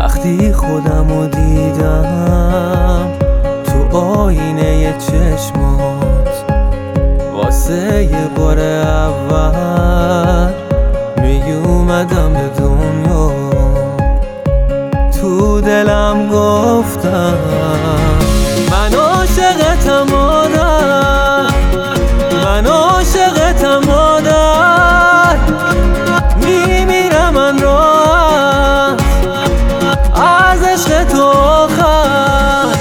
وقتی خودمو دیدم تو آینه چشمات، واسه یه بار اول میومدم به دنیا. تو دلم گفتم من عاشقتم مادر، من عاشقتم مادر، میمیرم من راحت از عشق تو آخر.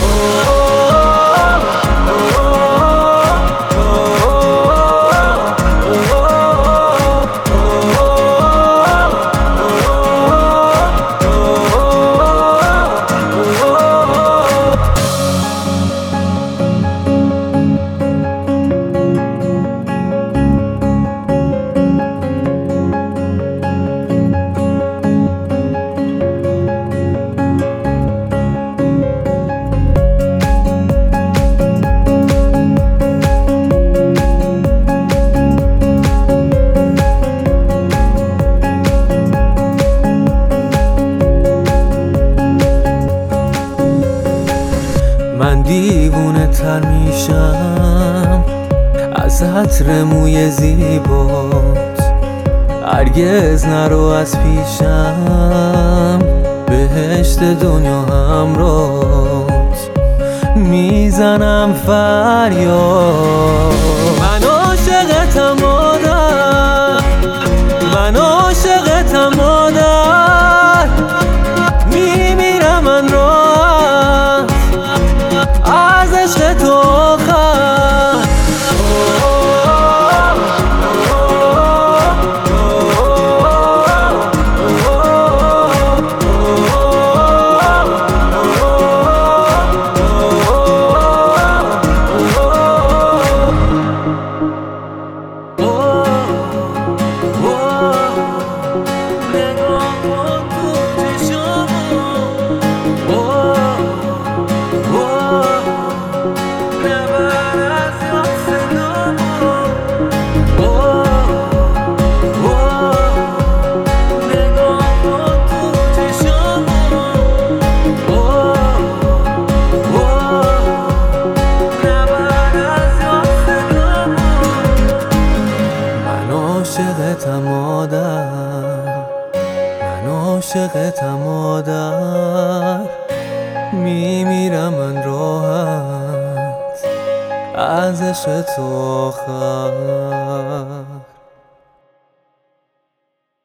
من دیوونه تر میشم از عطر موی زیبات، هرگز نرو از پیشم، بهشت دنیا همراهت، میزنم فریاد. من عاشقتم مادر، من عاشقتم مادر، میمیرم من راحت از عشق تو آخر. عاشقتم مادر، من عاشقتم مادر، میمیرم من راحت از عشق تو آخر.